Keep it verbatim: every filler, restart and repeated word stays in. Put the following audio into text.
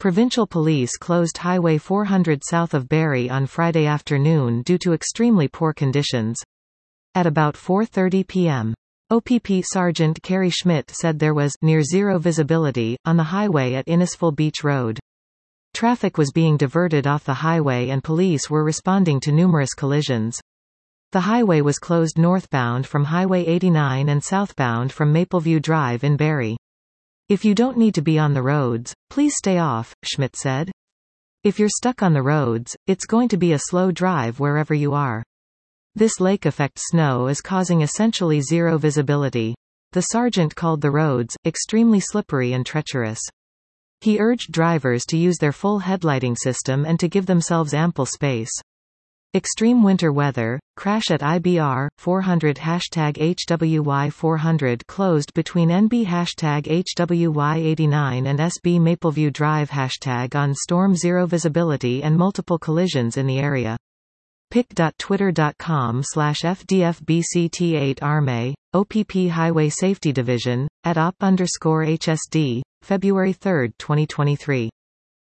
Provincial police closed Highway four hundred south of Barrie on Friday afternoon due to extremely poor conditions. At about four thirty p m O P P Sergeant Kerry Schmidt said there was near zero visibility on the highway at Innisfil Beach Road. Traffic was being diverted off the highway and police were responding to numerous collisions. The highway was closed northbound from Highway eighty-nine and southbound from Mapleview Drive in Barrie. If you don't need to be on the roads, please stay off, Schmidt said. If you're stuck on the roads, it's going to be a slow drive wherever you are. This lake effect snow is causing essentially zero visibility. The sergeant called the roads extremely slippery and treacherous. He urged drivers to use their full headlighting system and to give themselves ample space. Extreme winter weather, crash at I B R, four hundred hashtag H W Y four hundred closed between N B hashtag H W Y eighty-nine and S B Mapleview Drive hashtag on storm zero visibility and multiple collisions in the area. pic dot twitter dot com slash F D F B C T eight Arme, O P P Highway Safety Division, at op underscore H S D, February third twenty twenty-three.